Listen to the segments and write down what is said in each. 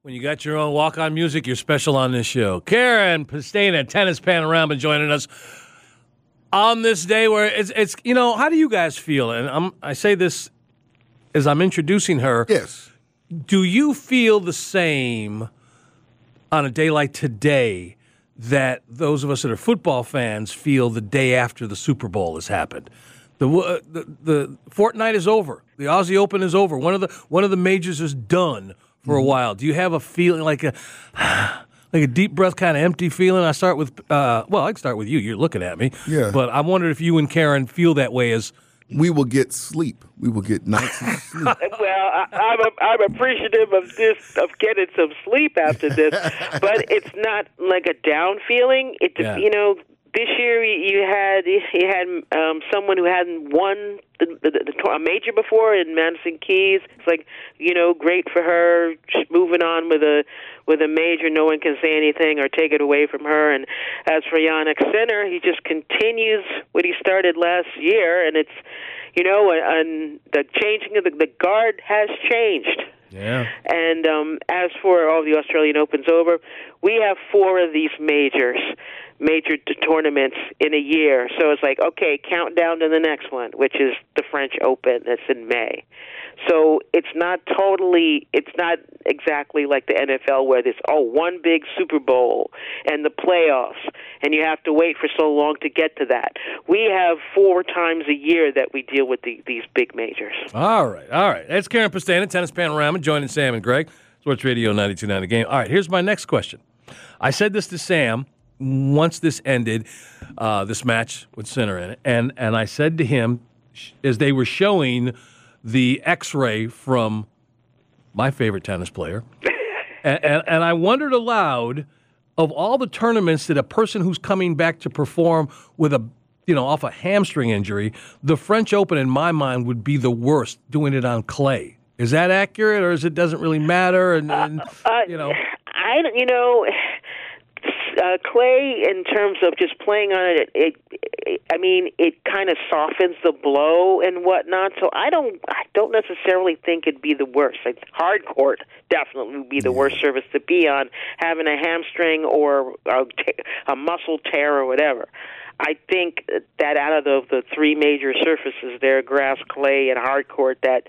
When you got your own walk-on music, you're special on this show. Karen Pastena, Tennis Panorama, joining us on this day where it's how do you guys feel? And I say this as I'm introducing her. Yes. Do you feel the same on a day like today that those of us that are football fans feel the day after the Super Bowl has happened? The fortnight is over. The Aussie Open is over. One of the majors is done for a while. Do you have a feeling like a deep breath, kind of empty feeling? I start with I can start with you. You're looking at me. Yeah. But I wondered if you and Karen feel that way as we will get sleep. We will get nights of sleep. Well, I'm appreciative of getting some sleep after this, but it's not like a down feeling. This year you had someone who hadn't won a major before in Madison Keys. It's like, great for her. She's moving on with a major. No one can say anything or take it away from her. And as for Jannik Sinner, he just continues what he started last year, and it's and the changing of the guard has changed. Yeah. And as for all the Australian Open's over, we have 4 of these major tournaments in a year. So it's like, okay, count down to the next one, which is the French Open that's in May. So it's not exactly like the NFL where there's one big Super Bowl and the playoffs, and you have to wait for so long to get to that. We have 4 times a year that we deal with these big majors. All right. That's Karen Pastena, Tennis Panorama, joining Sam and Greg, Sports Radio 92.9 The Game. All right, here's my next question. I said this to Sam once this ended, this match with Sinner in it, and I said to him, as they were showing the X-ray from my favorite tennis player, and I wondered aloud, of all the tournaments that a person who's coming back to perform with off a hamstring injury, the French Open in my mind would be the worst, doing it on clay. Is that accurate, or doesn't really matter? Clay, in terms of just playing on it kind of softens the blow and whatnot. So I don't necessarily think it'd be the worst. Like hard court definitely would be the worst surface to be on, having a hamstring or a muscle tear or whatever. I think that out of the 3 major surfaces there, grass, clay, and hard court, that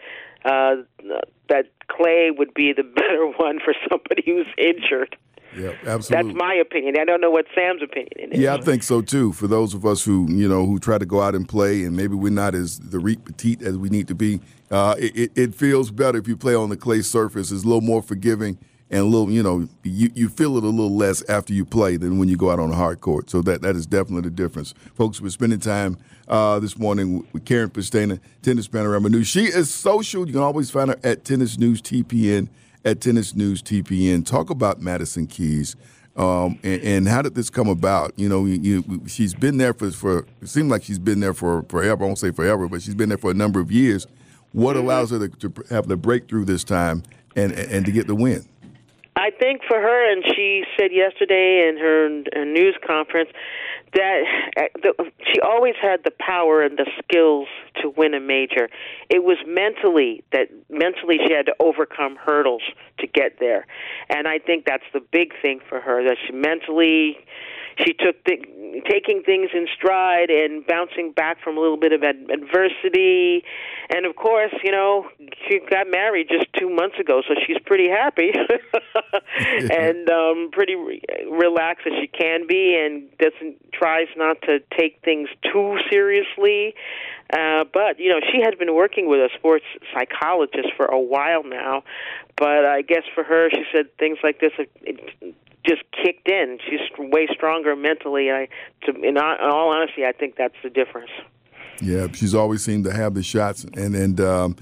clay would be the better one for somebody who's injured. Yeah, absolutely. That's my opinion. I don't know what Sam's opinion is. Yeah, I think so too. For those of us who try to go out and play, and maybe we're not as the petite as we need to be, it feels better if you play on the clay surface. It's a little more forgiving, and a little, you feel it a little less after you play than when you go out on a hard court. So that is definitely the difference. Folks, we're spending time this morning with Karen Pastena, Tennis Panorama News. She is social. You can always find her at Tennis News TPN. At Tennis News TPN. Talk about Madison Keys and how did this come about? She's been there for it seems like she's been there for forever. I won't say forever, but she's been there for a number of years. What allows her to have the breakthrough this time and to get the win? I think for her, and she said yesterday in her news conference, that she always had the power and the skills to win a major. It was mentally she had to overcome hurdles to get there. And I think that's the big thing for her, that she took taking things in stride and bouncing back from a little bit of adversity. And, of course, she got married just 2 months ago, so she's pretty happy and pretty relaxed as she can be, and tries not to take things too seriously. But, she has been working with a sports psychologist for a while now. But I guess for her, she said things like this just kicked in. She's way stronger mentally. In all honesty, I think that's the difference. Yeah, she's always seemed to have the shots and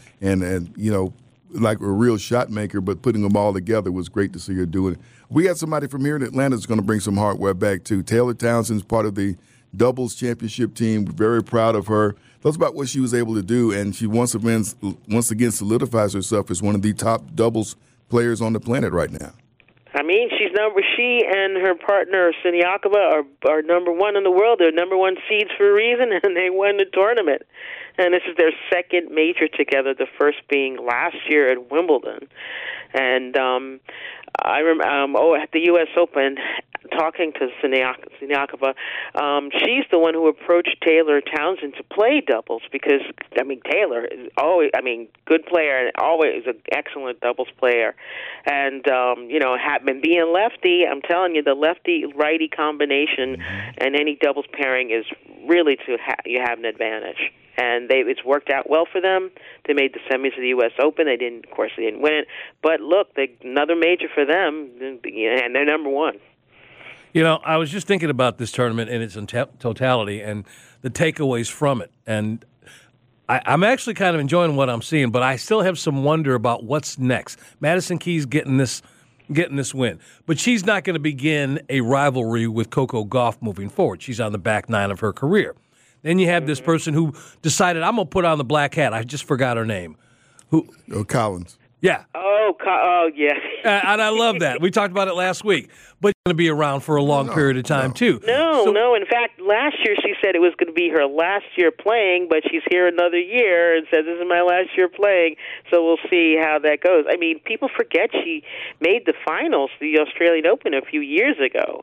like a real shot maker, but putting them all together was great to see her doing it. We got somebody from here in Atlanta that's going to bring some hardware back too. Taylor Townsend's part of the doubles championship team. We're very proud of her. Tell us about what she was able to do, and she once again solidifies herself as one of the top doubles players on the planet right now. I mean, she and her partner Siniakova are number 1 in the world. They're number 1 seeds for a reason, and they won the tournament. And this is their second major together, the first being last year at Wimbledon. And I remember at the U.S. Open, talking to Siniakova, she's the one who approached Taylor Townsend to play doubles because, I mean, Taylor is always, good player and always an excellent doubles player. And, being lefty, I'm telling you, the lefty-righty combination and any doubles pairing is really you have an advantage. And it's worked out well for them. They made the semis of the U.S. Open. They didn't win it. But look, another major for them, and they're number one. I was just thinking about this tournament in its totality and the takeaways from it. And I'm actually kind of enjoying what I'm seeing, but I still have some wonder about what's next. Madison Keys getting this win. But she's not going to begin a rivalry with Coco Gauff moving forward. She's on the back nine of her career. Then you have this person who decided, I'm going to put on the black hat. I just forgot her name. Collins. Yeah. Oh, yeah. And I love that. We talked about it last week. But she's going to be around for a long period of time, too. No. In fact, last year she said it was going to be her last year playing, but she's here another year and said, this is my last year playing, so we'll see how that goes. I mean, people forget she made the finals, the Australian Open, a few years ago.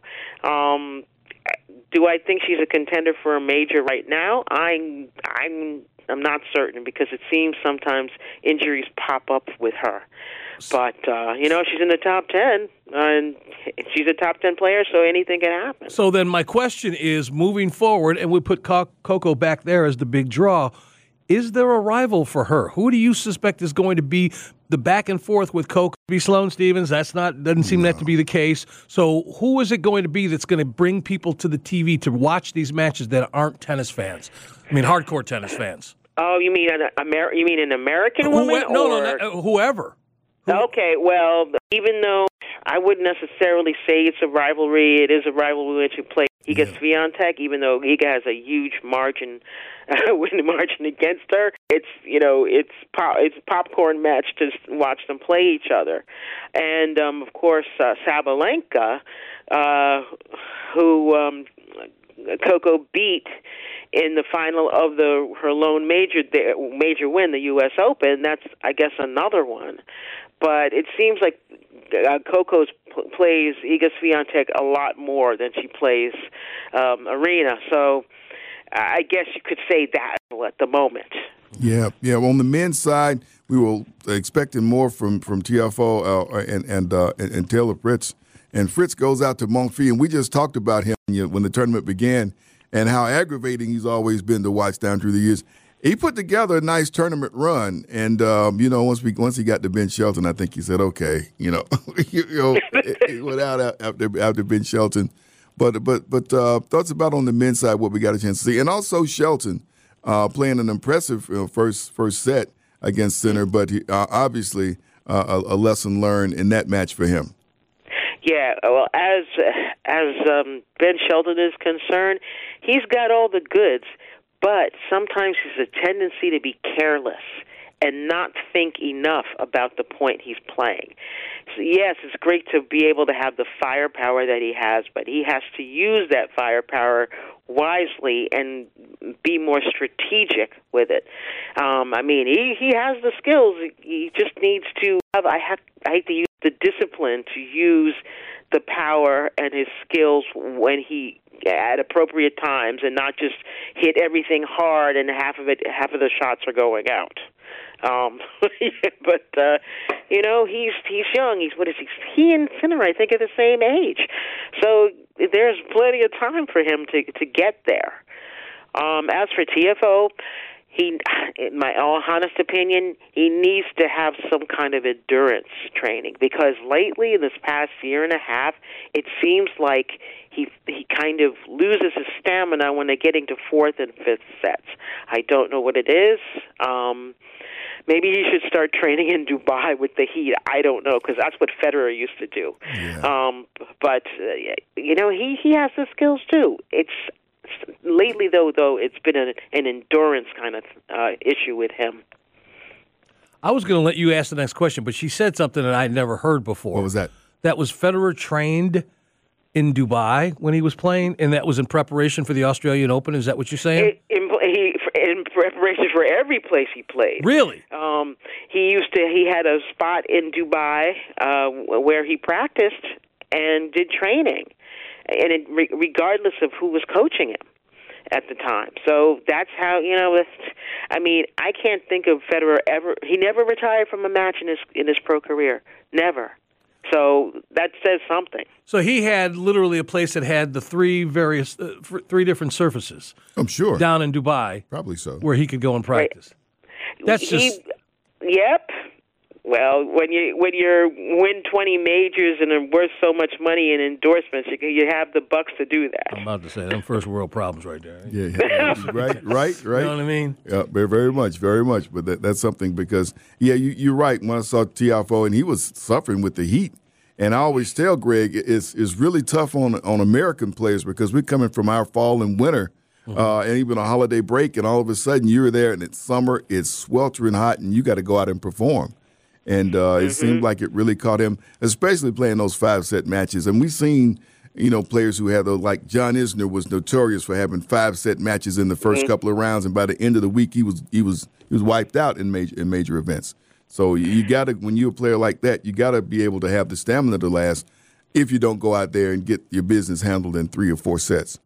Do I think she's a contender for a major right now? I'm not certain because it seems sometimes injuries pop up with her. But, she's in the top 10, and she's a top 10 player, so anything can happen. So then my question is, moving forward, and we put Coco back there as the big draw, is there a rival for her? Who do you suspect is going to be the back and forth with Coco? Be Sloane Stephens? Doesn't seem that to be the case. So who is it going to be that's going to bring people to the TV to watch these matches that aren't tennis fans? I mean, hardcore tennis fans. Oh, you mean an American woman? No, whoever. Okay, well, even though I wouldn't necessarily say it's a rivalry, it is a rivalry when you play Iga Swiatek, even though Iga has a huge win margin against her. It's popcorn match to watch them play each other. And, of course, Sabalenka, who Coco beat in the final of her lone major win, the U.S. Open. That's, I guess, another one. But it seems like Coco plays Iga Swiatek a lot more than she plays Arena. So I guess you could say that at the moment. Yeah. Well, on the men's side, we were expecting more from Tiafoe and Taylor Fritz. And Fritz goes out to Monfils, and we just talked about him when the tournament began and how aggravating he's always been to watch down through the years. He put together a nice tournament run, and once he got to Ben Shelton, I think he said, "Okay, he went out after Ben Shelton." But thoughts about on the men's side what we got a chance to see, and also Shelton playing an impressive first set against Sinner, but obviously a lesson learned in that match for him. Yeah, well, as Ben Shelton is concerned, he's got all the goods. But sometimes there's a tendency to be careless and not think enough about the point he's playing. So yes, it's great to be able to have the firepower that he has, but he has to use that firepower wisely and be more strategic with it. He has the skills. He just needs to have, I hate to use the discipline to use the power and his skills when he at appropriate times and not just hit everything hard and half of the shots are going out. He's young. What is he? He and Sinner, I think, are the same age. So there's plenty of time for him to get there. As for Tiafoe, in my honest opinion, he needs to have some kind of endurance training because lately, in this past year and a half, it seems like he kind of loses his stamina when they're getting to fourth and fifth sets. I don't know what it is. Maybe he should start training in Dubai with the heat. I don't know, because that's what Federer used to do. Yeah. He has the skills too. Lately, though, it's been an endurance kind of issue with him. I was going to let you ask the next question, but she said something that I'd never heard before. What was that? That was Federer trained in Dubai when he was playing, and that was in preparation for the Australian Open. Is that what you're saying? In preparation for every place he played. Really? He had a spot in Dubai where he practiced and did training, and regardless of who was coaching him at the time. So that's how, I can't think of Federer he never retired from a match in his pro career. Never. So that says something. So he had literally a place that had the three different surfaces. I'm sure. Down in Dubai. Probably so. Where he could go and practice. Right. Yep. Well, when you win 20 majors and are worth so much money in endorsements, you have the bucks to do that. I'm about to say, them first world problems right there. Yeah. Right. You know what I mean? Yeah, very much. But that's something because, you're right. When I saw Tiafoe, and he was suffering with the heat. And I always tell Greg, it's really tough on American players because we're coming from our fall and winter and even a holiday break, and all of a sudden you're there and it's summer, it's sweltering hot, and you got to go out and perform. And it seemed like it really caught him, especially playing those 5-set matches. And we've seen, players who have those, like John Isner was notorious for having 5-set matches in the first couple of rounds, and by the end of the week he was wiped out in major events. So you got to, when you're a player like that, you got to be able to have the stamina to last if you don't go out there and get your business handled in 3 or 4 sets.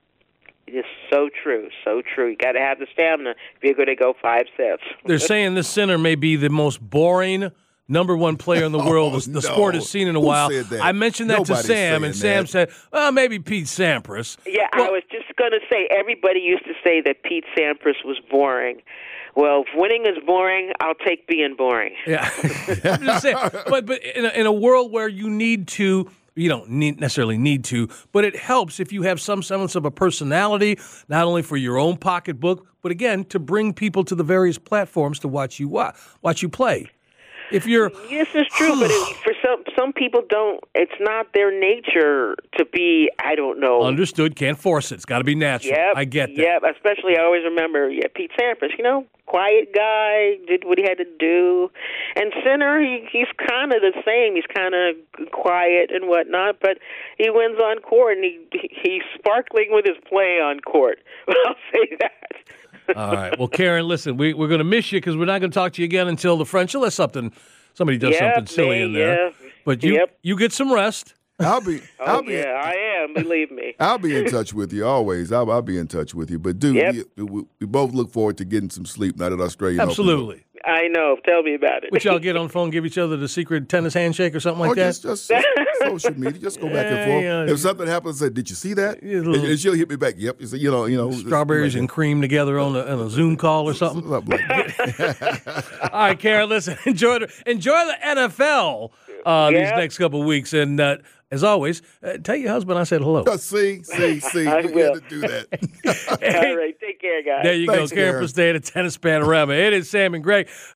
It's so true, so true. You got to have the stamina if you're going to go 5 sets. They're saying this center may be the most boring number 1 player in the world the sport has seen in a while. Who said that? I mentioned that Nobody's to Sam, and Sam said, well, maybe Pete Sampras. Yeah, I was just going to say, everybody used to say that Pete Sampras was boring. Well, if winning is boring, I'll take being boring. Yeah. I'm just saying, but in a world where you need to, you don't necessarily need to, but it helps if you have some semblance of a personality, not only for your own pocketbook, but again, to bring people to the various platforms to watch you play. If you're yes, it's true, but for some people don't. It's not their nature to be. I don't know. Understood. Can't force it. It's got to be natural. Yep, I get that. Yep. Especially, I always remember. Yeah, Pete Sampras. Quiet guy, did what he had to do, and Sinner. He's kind of the same. He's kind of quiet and whatnot, but he wins on court, and he's sparkling with his play on court. I'll say that. All right. Well, Karen, listen, we're going to miss you because we're not going to talk to you again until the French, unless somebody does something silly in there. Yeah. But you get some rest. I'll be. I am. Believe me. I'll be in touch with you always. I'll be in touch with you. But we both look forward to getting some sleep now that Australia. Absolutely. I know. Tell me about it. Would y'all get on the phone, give each other the secret tennis handshake or something like that? Just social media. Just go back and forth. Yeah. If something happens, say, "Did you see that?" And she'll hit me back. Yep. You say, strawberries and cream together on a Zoom call or something. Something like that. All right, Karen. Listen, enjoy the NFL these next couple of weeks, and as always, tell your husband I said hello. See. I You will. got to do that. All right. Take care, guys. There you Thanks, go. Karen Karen. Prestana, Tennis Panorama. It is Sam and Greg.